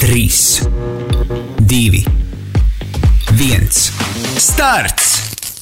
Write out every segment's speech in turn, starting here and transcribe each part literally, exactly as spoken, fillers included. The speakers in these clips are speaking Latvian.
trīs, divi, viens. Starts!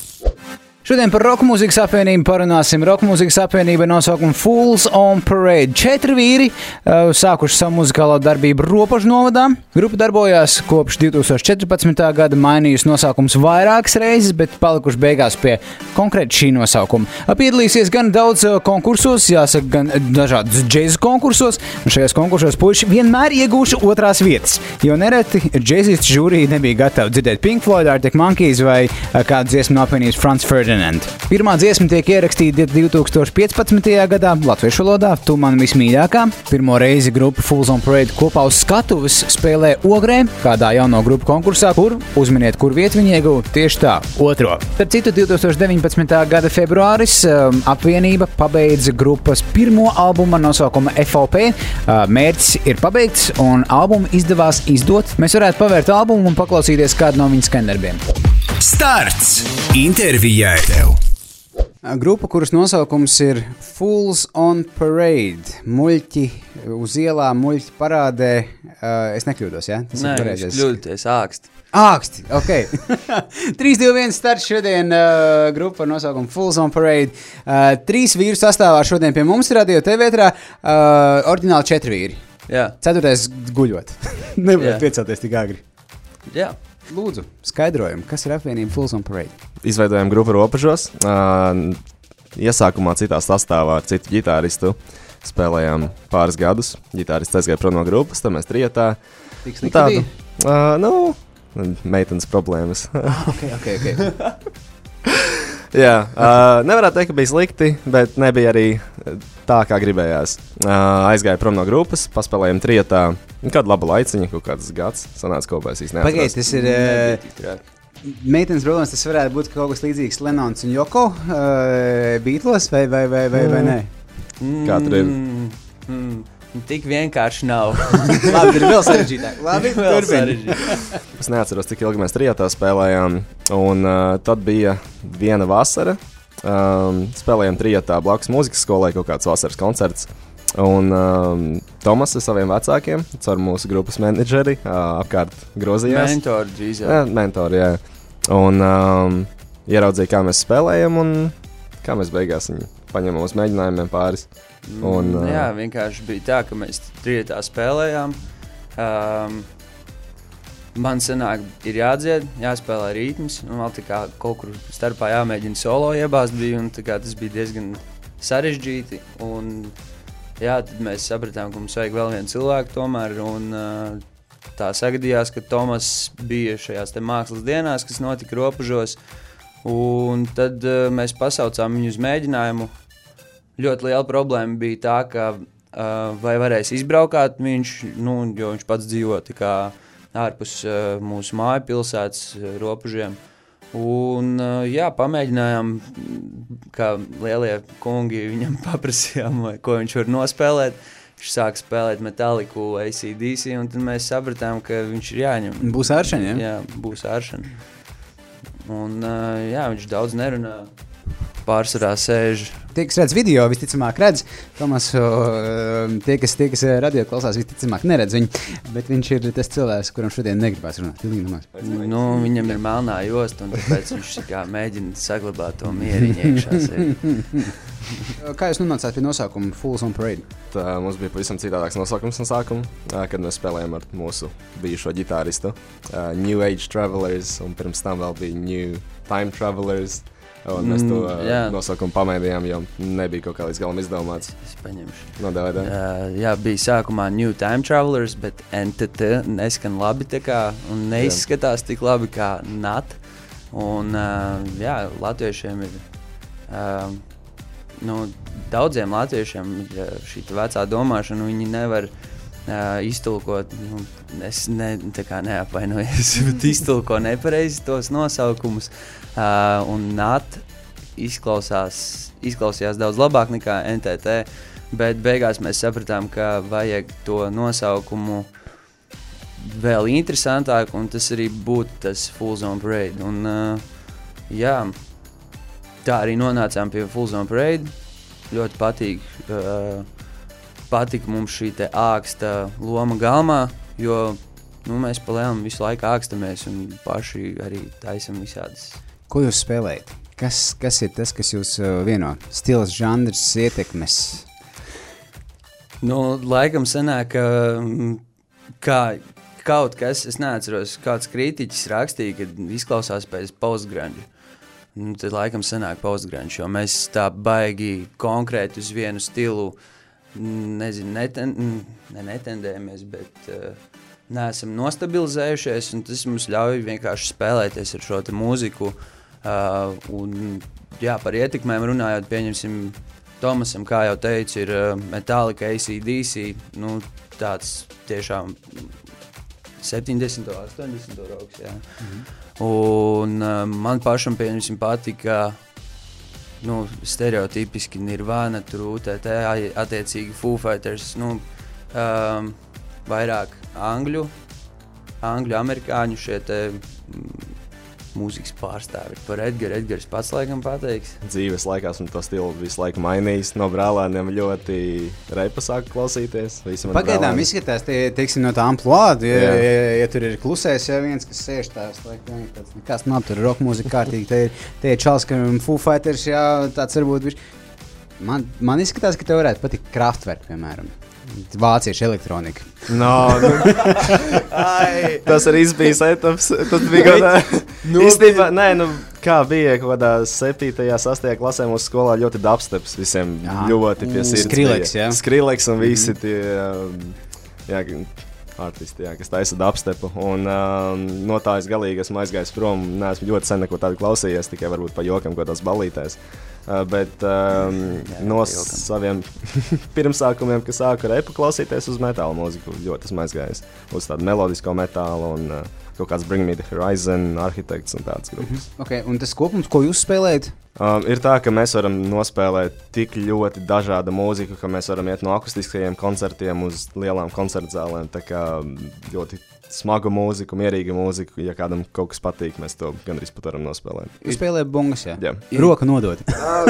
Šodien par roka mūzikas apvienību parunāsim. Roka mūzikas apvienība ir nosaukuma Fools on Parade. Četri vīri uh, sākuši savu muzikālo darbību Ropažu novadā. Grupa darbojās kopš divi tūkstoši četrpadsmitā gada, mainījusi nosaukums vairākas reizes, bet palikuši beigās pie konkrēti šī nosaukuma. Piedalīsies gan daudz konkursos, jāsaka, gan dažādos džēzu konkursos, un šajos konkursos puiši vienmēr iegūši otrās vietas, jo nereti džēzistu žūrija nebija gatava dzirdēt Pink Floyd, Arctic Monkeys vai uh, kādu dziesmu no apvienības Franz Ferdinand. Pirmā dziesma tiek ierakstīta divi tūkstoši piecpadsmitajā gadā latviešu valodā, Tu man vismīļākā. Pirmo reizi grupa Fools on Parade kopā uz skatuves spēlē Ogrē, kādā jauno grupu konkursā, kur, uzminiet, kur vietu viņi ieguva, tieši tā, otro. Starp citu, divi tūkstoši deviņpadsmitā gada februāris um, apvienība pabeidza grupas pirmo albumu ar nosaukumu F O P. Uh, mērķis ir pabeigts un albumu izdevās izdot. Mēs varētu pavērt albumu un paklausīties kādu no viņa skandarbiem. Starts! Intervijai tev! Grupa, kuras nosaukums ir Fools on Parade. Muļķi uz ielām, muļķi parādē. Uh, es nekļūdos, jā? Ja? Nē, jūs kļūdaties āksti. Āksti, ok. trīs, divi, viens starts šodien uh, grupa ar nosaukumu Fools on Parade. Uh, trīs vīru sastāvā šodien pie mums Radio T V ētrā. Uh, oriģināli četri vīri. Jā. Ceturtais guļot. Nevarētu piecelties tik agri. Jā. Lūdzu, skaidrojumu, kas ir apvienība Fools on Parade? Izveidojām grupu Ropažos. Uh, iesākumā citā sastāvā ar citu ģitāristu spēlējām pāris gadus. Ģitārists aizgāja prom no grupas, tad mēs trijotā. Cik slikti bija? Uh, nu, meitenes problēmas. ah, ok, ok, ok. Jā, uh, nevarētu teikt, ka bija slikti, bet nebija arī tā, kā gribējās. Uh, aizgāja prom no grupas, paspēlējām trijotā. Kādu labu laiciņu, kaut kāds gads sanāca kopā, es īsti neatceros. Pagaid, tas ir uh, meitenes problēmas, tas varētu būt kaut kas līdzīgs Lenons un Joko uh, Beatles vai, vai, vai, vai, vai nē? Mm, Kā tur ir? Mm, tik vienkārši nav. Labi, ir vēl sarežģītāk. Labi, vēl sarežģītāk. Es neatceros, cik ilgi mēs trijotā spēlējām, un uh, tad bija viena vasara. Um, spēlējām trijotā blakus mūzikas skolai kaut kāds vasaras koncerts. Un um, Tomas ar saviem vecākiem, caur mūsu grupas menedžeri, uh, apkārt grozījās. Mentori drīzāk. Jā, mentori, jā. Un um, ieraudzīja, kā mēs spēlējam, un kā mēs beigās viņu paņemam uz mēģinājumiem pāris. Un, uh, jā, vienkārši bija tā, ka mēs trijotā spēlējām. Um, man sanāk, ir jādzied, jāspēlē rītms, un vēl tā kā kaut kur starpā jāmēģina solo iebāzt bija, un tā kā tas bija diezgan sarežģīti. Un, jā, tad mēs sapratām, ka mums vajag vēl vienu cilvēku tomēr, un uh, tā sagadījās, ka Tomas bija šajās te mākslas dienās, kas notika Ropažos, un tad uh, mēs pasaucām viņu uz mēģinājumu. Ļoti liela problēma bija tā, ka uh, vai varēs izbraukāt viņš, nu, jo viņš pats dzīvo tā kā ārpus uh, mūsu māju pilsētas uh, Ropažiem. Un, jā, pamēģinājām, kā lielie kungi viņam paprasījām, ko viņš var nospēlēt. Viņš sāka spēlēt Metalliku, A C D C, un tad mēs sapratām, ka viņš ir jāņem. Būs āršana, ja? Jā, būs āršana. Un, jā, viņš daudz nerunā, pārsvarā sēž. Tie, kas redz video, visticamāk redz. Tomas, tie, kas, tie, kas radio klausās, visticamāk neredz viņu, bet viņš ir tas cilvēks, kuram šodien negribās runāt. Nu, viņam ir melnā josta, un tāpēc viņš kā mēģina saglabāt to mieriņu iekšā sevi. Kā jūs nonācāt pie nosaukuma Fools on Parade? Tā, mums bija pavisam citādāks nosaukums no sākuma, kad mēs spēlējām ar mūsu bijušo ģitāristu. Uh, New Age Travelers, un pirms tam vēl bija New Time Travelers. Un mēs to mm, nosaukumu pamēģinājām, jo nebija kaut kā līdz galam izdomāts. Es paņemšu. No D V D. Uh, jā, bija sākumā New Time Travelers, bet N T T neskan labi tā kā, un neizskatās tik labi kā N A T. Un, uh, jā, latviešiem ir, uh, nu, daudziem latviešiem ir šī vecā domāšana, viņi nevar uh, iztulkot, nu, es ne, tā kā neapvainojos, bet iztulko nepareizi tos nosaukumus. Uh, un N A T izklausās, izklausījās daudz labāk nekā N T T, bet beigās mēs sapratām, ka vajag to nosaukumu vēl interesantāk, un tas arī būtu tas Fools on Parade. Un, uh, jā, tā arī nonācām pie Fools on Parade. Ļoti patīk, uh, patika mums šī te āksta loma galmā, jo nu, mēs pa lielam visu laiku ākstamies un paši arī taisam visādas. Ko jūs spēlējat? Kas, kas ir tas, kas jūs vieno? Stils, žanrs, ietekmes? Nu, laikam sanāk, kā kaut kas, es neatceros, kāds kritiķis rakstīja, ka izklausās pēc postgrunge. Nu, tad laikam sanāk postgrunge, jo mēs tā baigi konkrēti uz vienu stilu, nezinu, neten, ne netendējamies, bet uh, neesam nostabilizējušies, un tas mums ļauj vienkārši spēlēties ar šo te mūziku. Uh, un, jā, par ietekmēm runājot, pieņemsim, Tomasam, kā jau teicu, ir uh, Metallica, A C D C, nu, tāds tiešām septiņdesmito, astoņdesmito rokas, jā. Mm-hmm. Un uh, man pašam, pieņemsim, patika, nu, stereotipiski Nirvana, tur U T T, attiecīgi Foo Fighters, nu, um, vairāk angļu, angļu, amerikāņu šie te mm, mūzikas pārstāvi. Par Edgaru, Edgars pats laikam pateiks. Dzīves laikā esmu to stilu visu laiku mainījis. No brālēniem ļoti repa sāku klausīties. Pagaidām brālēni izskatās, tie, teiksim, no tā amplāda, ja, ja, ja, ja tur ir klusējis, ja viens, kas sēž tās, laikam, tāds, nekas nav, tur rock mūzika kārtīgi, te, te ir čals, ka Foo Fighters, jā, tāds varbūt ir. Man, man izskatās, ka tev varētu patikt Kraftwerk, piemēram. Vāciešu elektronika. No, nu, tas arī bijis etaps. Tas bija kādā īstenībā, nē, nu, kā bija kaut kādā septītajā, sastajā klasē mūsu skolā ļoti dubsteps visiem jā. Ļoti pie sirds. Skrillex, jā. Skrillex un visi mm. tie, jā, artisti, jā, kas taisa dubstepu. Un um, no tā es galīgi esmu aizgājis prom. Neesmu ļoti sen neko tādu klausījies, tikai varbūt pa jokam kaut tās balītēs. Uh, bet um, jā, no saviem pirmsākumiem, kas sāku repu klausīties uz metāla mūziku, ļoti esmu aizgājis uz tādu melodisko metālu un uh, kaut kāds Bring Me The Horizon, Architects un tādas grupas. Mm-hmm. Okay, un tas kopums, ko jūs spēlējat? Um, ir tā, ka mēs varam nospēlēt tik ļoti dažāda mūziku, ka mēs varam iet no akustiskajiem koncertiem uz lielām koncertzālēm, tā kā ļoti smagu mūziku, mierīgu mūziku, ja kādam kaut kas patīk, mēs to gandrīz pat varam nospēlēt. Jūs spēlējat bungas, jā? Jā. Roka nodot.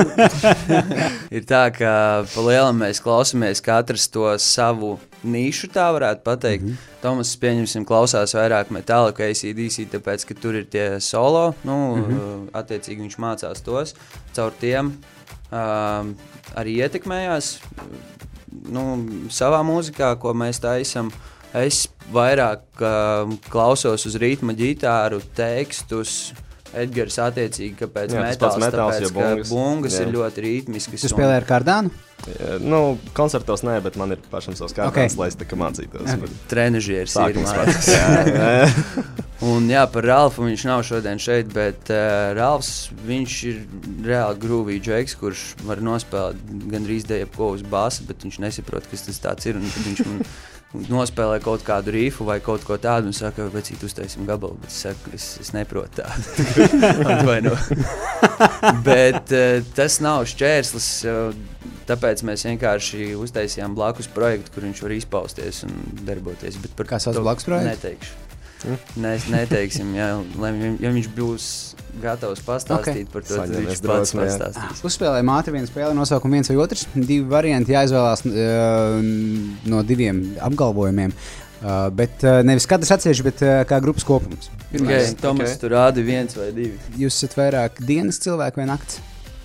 Ir tā, ka pa lielam mēs klausamies katrs to savu nišu, tā varētu pateikt. Mm-hmm. Tomas, pieņemsim, klausās vairāk Metallica, A C D C, tāpēc, ka tur ir tie solo, nu, mm-hmm. attiecīgi viņš mācās tos, caur tiem um, arī ietekmējās, nu, savā mūzikā, ko mēs taisam. Es vairāk uh, klausos uz ritma ģitāru, tekstus, Edgars attiecīgi, kāpēc jā, metāls, metāls, tāpēc, bungas, ka bungas jā. Ir ļoti ritmiskas. Tu spēlē ar kārdānu? Jā, nu, koncertos nē, bet man ir pašam savs kārdāns, okay. lai es tā kā mācītos. Okay. Trenežieris ir mājās. jā, un jā, par Ralfu viņš nav šodien šeit, bet uh, Ralfs, viņš ir reāli groovy džeks, kurš var nospēlēt gandrīz jebko uz basa, bet viņš nesaprot, kas tas tāds ir, un viņš man nospēlē kaut kādu rīfu vai kaut ko tādu un saka, vecīt, uztaisim gabalu, bet es saku, es, es neprotu tādu. Atvaino. Bet uh, tas nav šķērslis, uh, tāpēc mēs vienkārši uztaisījām blakus projektu, kur viņš var izpausties un darboties. Bet par kā sauc blakus projektu? Neteikšu. Mm? Ne, neteiksim, ja, lai, ja viņš būs gatavs pastāstīt okay. par to, tad viņš pats pastāstīs. Uzspēlēja māte vienu spēli, nosaukumu viens vai otrs. Divi varianti jāizvēlās uh, no diviem apgalvojumiem. Uh, bet uh, nevis katrs atsevišķi, bet uh, kā grupas kopums. Okay, Tomas, okay. Tu rādi viens vai divi. Jūs esat vairāk dienas cilvēki vai nakts?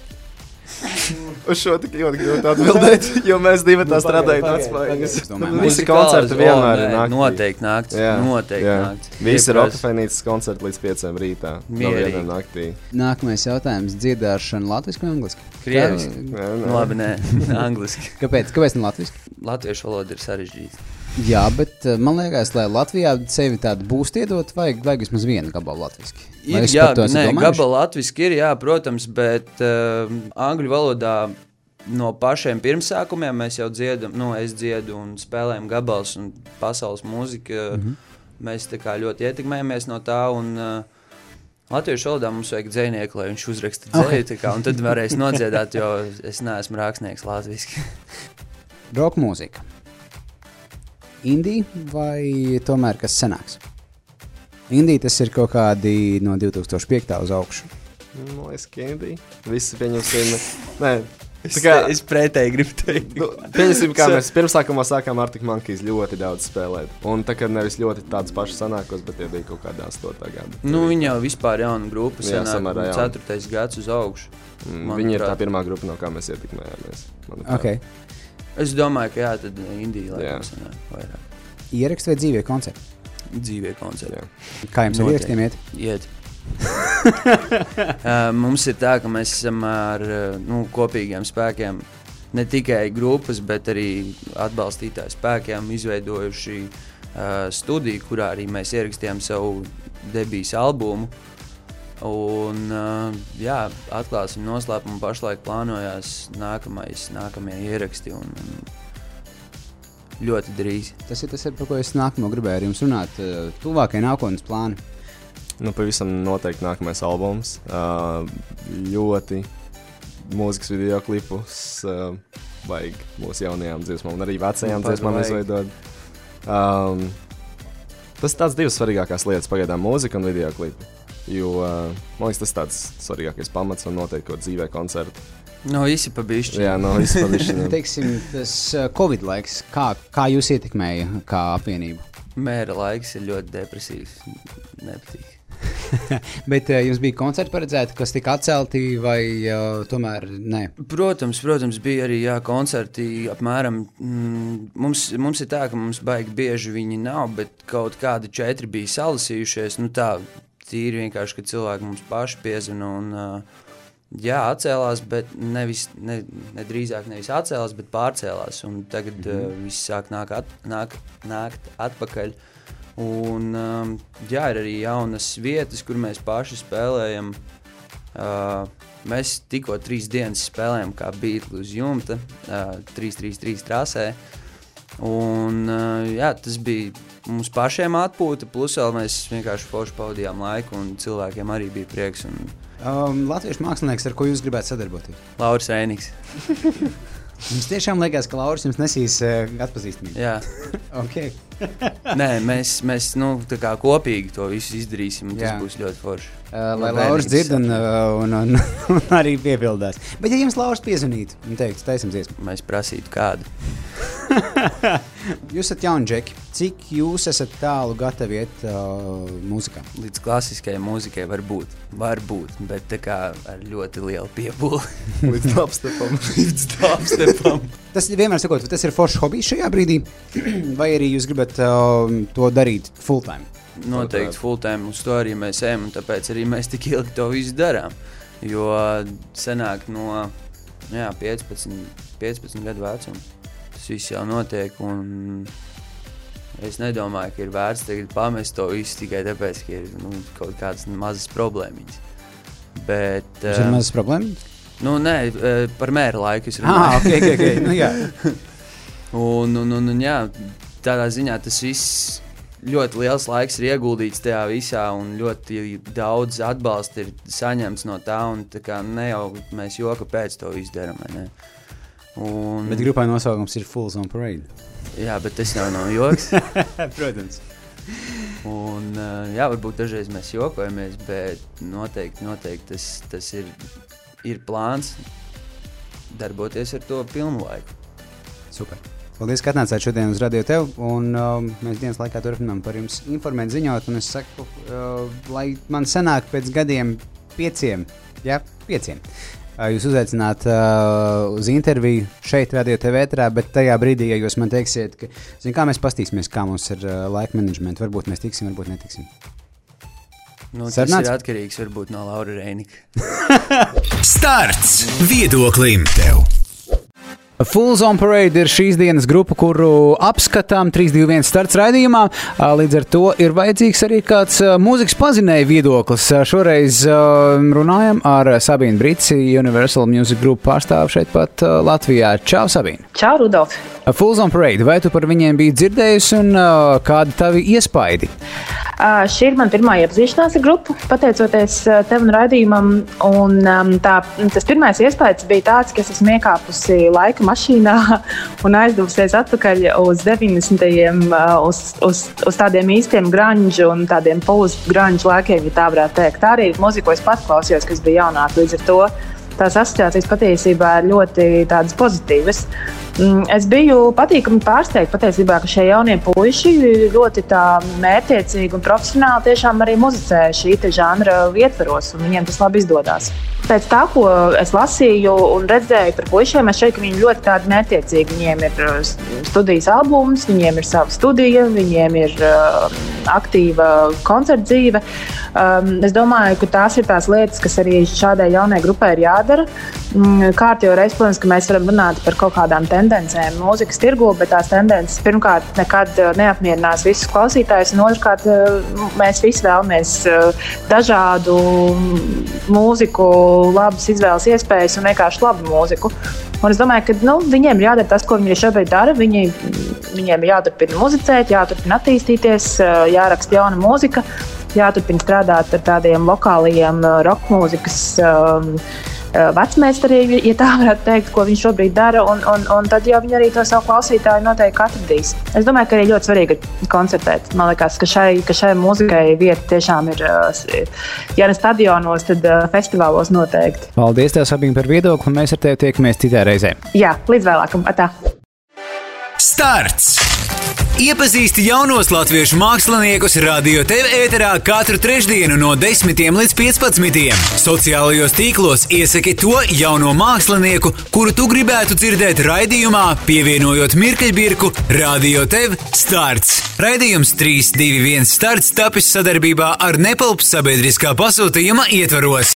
Uz šo tik ļoti grūti atbildēt, jo mēs divi tā strādājam atspējas. Visi koncerti vienmēr ir naktī. Noteikti nakts, jā, noteikti jā. Nakts. Visi Rokafejnīcas koncerti līdz pieciem rītā. Mierīgi. No naktī. Nākamais jautājums - dziedāšana latviski vai angliski? Krieviski. Nu, labi, nē, angliski. Kāpēc? Kāpēc ne latviski? Latviešu valoda ir sarežģīta. Jā, bet man liekas, lai Latvijā sevi tādu būst iedot, vajag, vajag vismaz vienu gabalu latviski. Ir, jā, nē, gabalu latviski ir, jā, protams, bet uh, angļu valodā no pašiem pirmsākumiem mēs jau dziedam, nu, es dziedu un spēlējam gabals un pasaules mūzika, mm-hmm. mēs tā kā ļoti ietekmējamies no tā un uh, latviešu valodā mums vajag dzejnieku, lai viņš uzraksta dzēju, okay. tā kā, un tad varēs nodziedāt, jo es neesmu rakstnieks latviski. Rock mūzika. Indija vai tomēr kas senāks? Indija tas ir kaut kādi no divtūkstoš piektā uz augšu. Man liekas, ka Indija. Visi pieņemsim. Nē, Es, kā, es pretēji gribu teikt. Nu, pieņasim, kā mēs pirmsākumā sākām Arctic Monkeys ļoti daudz spēlēt. Un tā kā nevis ļoti tādas pašas sanākos, bet tie bija kaut kādā astotā gada. Nu, viņi jau vispār jauna grupa, Jā, sanāk, samērā jauna. ceturtais gads uz augšu. Mm, viņi ir tā pirmā grupa, no kā mēs ietekmējāmies. Okay. Es domāju, ka jā, tad Indija laikam sanāk vairāk. Ieraksti vai dzīvie koncerti? Dzīvie koncerti. Jā. Kā jums ar ierakstiem iet? Iet. uh, mums ir tā, ka mēs esam ar nu, kopīgiem spēkiem ne tikai grupas, bet arī atbalstītāju spēkiem izveidojuši uh, studiju, kurā arī mēs ierakstījām savu debijas albumu. Un, uh, jā, atklāsim noslēpumu, pašlaik plānojās nākamais, nākamie ieraksti un, un ļoti drīz. Tas ir tas, ir, par ko es nākamo gribēju ar jums runāt. Tuvākie nākotnes plāni. Nu, pavisam noteikti nākamais albums. Uh, ļoti mūzikas video klipus uh, vajag mūsu jaunajām dziesmām un arī vecajām dziesmām izveidot. Um, tas ir tāds divas svarīgākās lietas pagaidām, mūzika un video klipi. Jo, uh, man liekas, tas ir tāds svarīgākais pamats un noteikti kaut dzīvē koncerti. No visi pa bišķi. Jā, no visi pa bišķi. Teiksim, tas Covid laiks, kā, kā jūs ietekmēja kā apvienību? Mēra laiks ir ļoti depresīvs, nepatīk. Bet uh, jums bija koncerti paredzēti, kas tika atcelti vai uh, tomēr ne? Protams, protams, bija arī jā, koncerti apmēram. Mm, mums, mums ir tā, ka mums baigi bieži viņi nav, bet kaut kādi četri bija salasījušies. Nu tā, tīri vienkārši, ka cilvēki mums paši piezina un uh, jā, atcēlās, bet nevis, ne, ne drīzāk nevis atcēlās, bet pārcēlās. Un tagad mm. uh, viss sāk nāk at, nāk, nākt atpakaļ. Un, um, jā, ir arī jaunas vietas, kur mēs paši spēlējam. Uh, mēs tikko trīs dienas spēlējam kā Beatles uz jumta, uh, trīs trīs trīs trasē. Un, uh, jā, tas bija mums pašiem atpūta, plus vēl mēs vienkārši forši pavadījām laiku un cilvēkiem arī bija prieks. Un... Um, latviešu mākslinieks, ar ko jūs gribētu sadarboties? Lauris Reiniks. Jums tiešām liekas, ka Lauris jums nesīs uh, atpazīstamību? Jā. Okay. Nē, mēs, mēs nu, tā kā kopīgi to visu izdarīsim, un tas Jā. būs ļoti forši. Uh, lai Lauris dzird un, uh, un, un, un arī piepildās. Bet ja jums Lauris piezvanītu un teiktu, taisam dziesmu? Mēs prasītu kādu. Jūs esat jauni džeki. Cik jūs esat tālu gatavi iet uh, mūzikā? Līdz klasiskajai mūzikai var būt, var būt, bet tā kā ar ļoti lielu piepūli. Līdz dubstepam. Līdz dubstepam. Tas vienmēr sakot, tas ir foršs hobijs šajā brīdī, vai arī jūs gribat uh, to darīt full time? Noteikti full time, uz to arī mēs ejam, un tāpēc arī mēs tik ilgi to visu darām. Jo senāk no jā, piecpadsmit, piecpadsmit gadu vecuma tas viss jau notiek, un es nedomāju, ka ir vērts tagad pamest to visu tikai tāpēc, ka ir nu, kaut kādas mazas problēmiņas. Bet, Tas ir mazas problēmas? Nu, nē, par mēra laiku es runāju. Ah, ok, ok, ok. Nu, jā. un, un, un, un jā, tādā ziņā tas viss ļoti liels laiks ir ieguldīts tajā visā un ļoti daudz atbalsta ir saņemts no tā, un tā kā ne jau mēs joka pēc to izdaram, vai ne? Un... Bet grupai nosaukums ir Fools on Parade. Jā, bet tas nav no joks. Protams. Un jā, varbūt dažreiz mēs jokojamies, bet noteikti, noteikti tas, tas ir, ir plāns darboties ar to pilnu laiku. Super. Paldies, ka atnācāt šodien uz Radio Tev, un uh, mēs dienas laikā turpinām par jums informēt, ziņot, un es saku, uh, lai man sanāk pēc gadiem pieciem, jā, pieciem, uh, jūs uzaicināt uh, uz interviju šeit Radio Tev ēterā, bet tajā brīdī, ja jūs man teiksiet, ka, zin, kā mēs pastīsimies, kā mums ir uh, laika menedžmenta, varbūt mēs tiksim, varbūt netiksim. Nu, tas Sarnāc? Ir atkarīgs varbūt no Laura Reinika. Starts viedoklim tev. Fools on Parade ir šīs dienas grupa, kuru apskatām trīs divi viens starts raidījumā. Līdz ar to ir vajadzīgs arī kāds mūzikas pazinēja viedoklis. Šoreiz runājam ar Sabīnu Brici, Universal Music Group pārstāvu šeit pat Latvijā. Čau, Sabīna! Čau, Rudolf! Fools on Parade, vai tu par viņiem biji dzirdējusi un uh, kādi tavi iespaidi? Uh, šī ir man pirmā iepazīšanās ar grupu, pateicoties uh, tev un raidījumam. Un, um, tā, tas pirmais iespējas bija tāds, ka es esmu iekāpusi laika mašīnā un aizdevusies atpakaļ uz deviņdesmitajiem, uh, uz, uz, uz tādiem īstiem grunge un tādiem post-grunge laikiem, ja tā varētu teikt. Tā arī ir mūzika, ko es pat klausījos, kas bija jaunāk. Līdz ar to tās asociācijas patiesībā ir ļoti tādas pozitīvas. Es biju patīkami pārsteigta patiesībā, ka šie jaunie puiši ļoti tā mērķiecīgi un profesionāli tiešām arī muzicē šī te žanra ietveros, un viņiem tas labi izdodās. Pēc tā, ko es lasīju un redzēju par puišiem, es šeit, ka viņi ļoti tādi mērķiecīgi. Viņiem ir studijas albums, viņiem ir sava studija, viņiem ir uh, aktīva koncerta dzīve. Um, es domāju, ka tās ir tās lietas, kas arī šādai jaunai grupai ir jādara. Um, kārtīgi reiz, protams, ka mēs varam runāt par kaut kādām tendencēm mūzikas tirgu, bet tās tendences pirmkārt nekad neapmierinās visus klausītājus, un otrkārt mēs visi vēlamies dažādu mūziku, labas izvēles iespējas un vienkārši labu mūziku. Un es domāju, ka nu, viņiem ir jādara tas, ko viņi šobrīd dara. Viņi, viņiem ir jāturpina muzicēt, jāturpina attīstīties, jāraksta jauna mūzika, jāturpina strādāt ar tādiem lokālajiem rock mūzikas um, vecmeistariem, ja tā varētu teikt, ko viņi šobrīd dara, un, un, un tad jau viņi arī to savu klausītāju noteikti atradīs. Es domāju, ka arī ļoti svarīgi ir koncertēt. Man liekas, ka šai, ka šai mūzikai vieta tiešām ir, ja ne stadionos, tad festivālos noteikti. Paldies tev, Sabīne, par viedokli, un mēs ar tevi tiekamies citā reizē. Jā, līdz vēlākam. Atā. Starts! Iepazīsti jaunos latviešu māksliniekus Radio T V ēterā katru trešdienu no desmitiem līdz piecpadsmitiem. Sociālajos tīklos iesaki to jauno mākslinieku, kuru tu gribētu dzirdēt raidījumā, pievienojot mirkeļbirku Radio T V Starts. Raidījums trīs divi viens Starts tapis sadarbībā ar Nepalp sabiedriskā pasūtījuma ietvaros.